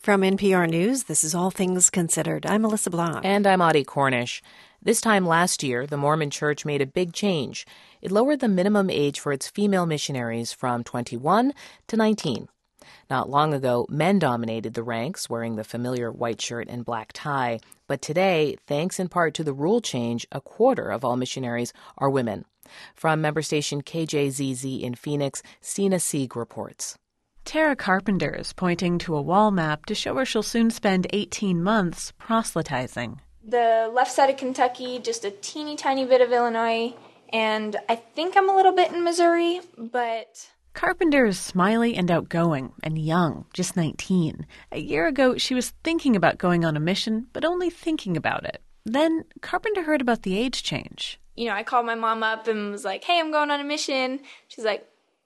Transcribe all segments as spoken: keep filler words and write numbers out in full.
From N P R News, this is All Things Considered. I'm Melissa Blanc. And I'm Audie Cornish. This time last year, the Mormon Church made a big change. It lowered the minimum age for its female missionaries from twenty-one to nineteen. Not long ago, men dominated the ranks, wearing the familiar white shirt and black tie. But today, thanks in part to the rule change, a quarter of all missionaries are women. From member station K J Z Z in Phoenix, Stina Sieg reports. Tara Carpenter is pointing to a wall map to show where she'll soon spend eighteen months proselytizing. The left side of Kentucky, just a teeny tiny bit of Illinois, and I think I'm a little bit in Missouri, but... Carpenter is smiley and outgoing and young, just nineteen. A year ago, she was thinking about going on a mission, but only thinking about it. Then Carpenter heard about the age change. You know, I called my mom up and was like, hey, I'm going on a mission. She's like,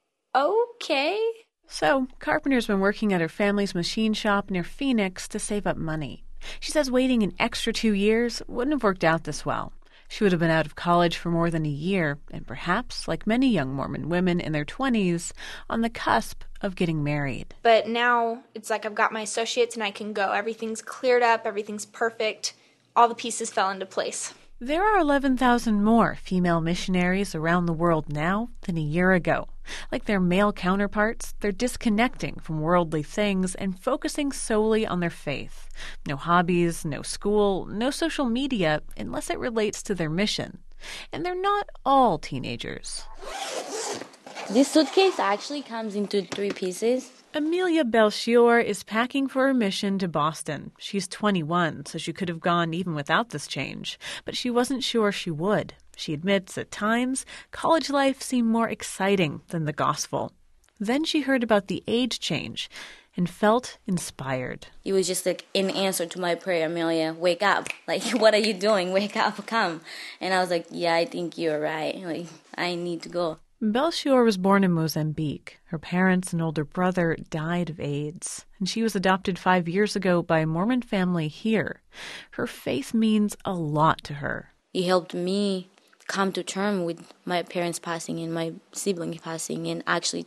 okay. So Carpenter's been working at her family's machine shop near Phoenix to save up money. She says waiting an extra two years wouldn't have worked out this well. She would have been out of college for more than a year, and perhaps, like many young Mormon women in their twenties, on the cusp of getting married. But now it's like I've got my associates and I can go. Everything's cleared up, everything's perfect. All the pieces fell into place. There are eleven thousand more female missionaries around the world now than a year ago. Like their male counterparts, they're disconnecting from worldly things and focusing solely on their faith. No hobbies, no school, no social media, unless it relates to their mission. And they're not all teenagers. This suitcase actually comes into three pieces. Amelia Belchior is packing for her mission to Boston. She's twenty-one, so she could have gone even without this change. But she wasn't sure she would. She admits at times college life seemed more exciting than the gospel. Then she heard about the age change and felt inspired. It was just like an answer to my prayer, Amelia, wake up. Like, what are you doing? Wake up, come. And I was like, yeah, I think you're right. Like, I need to go. Belchior was born in Mozambique. Her parents and older brother died of AIDS, and she was adopted five years ago by a Mormon family here. Her faith means a lot to her. It helped me come to terms with my parents passing and my siblings passing and actually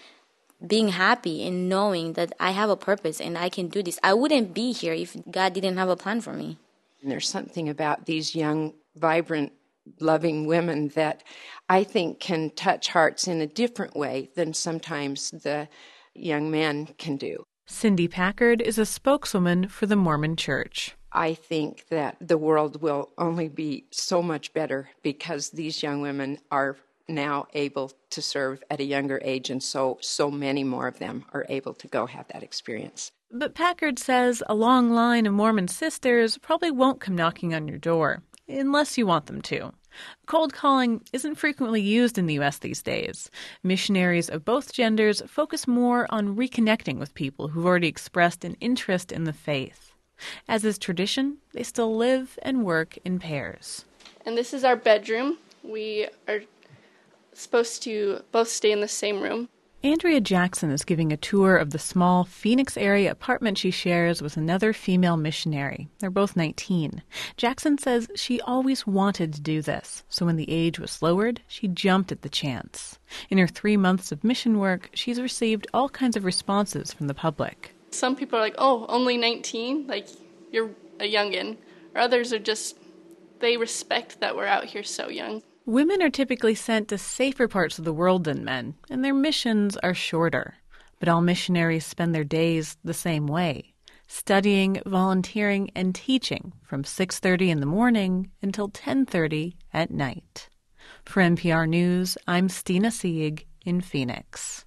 being happy and knowing that I have a purpose and I can do this. I wouldn't be here if God didn't have a plan for me. And there's something about these young, vibrant, loving women that I think can touch hearts in a different way than sometimes the young men can do. Cindy Packard is a spokeswoman for the Mormon Church. I think that the world will only be so much better because these young women are now able to serve at a younger age, and so so many more of them are able to go have that experience. But Packard says a long line of Mormon sisters probably won't come knocking on your door, unless you want them to. Cold calling isn't frequently used in the U S these days. Missionaries of both genders focus more on reconnecting with people who've already expressed an interest in the faith. As is tradition, they still live and work in pairs. And this is our bedroom. We are supposed to both stay in the same room. Andrea Jackson is giving a tour of the small Phoenix area apartment she shares with another female missionary. They're both nineteen. Jackson says she always wanted to do this, so when the age was lowered, she jumped at the chance. In her three months of mission work, she's received all kinds of responses from the public. Some people are like, oh, only nineteen? Like, you're a youngin'. Or others are just, they respect that we're out here so young. Women are typically sent to safer parts of the world than men, and their missions are shorter. But all missionaries spend their days the same way, studying, volunteering, and teaching from six thirty in the morning until ten thirty at night. For N P R News, I'm Stina Sieg in Phoenix.